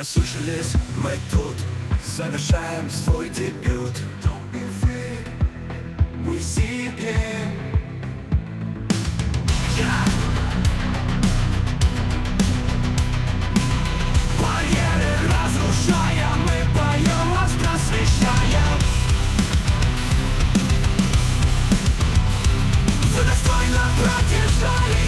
слышались, мы тут завершаем свой дебют. Мы себе барьеры разрушая, мы поем, вас просвещая. Вы достойно протяжали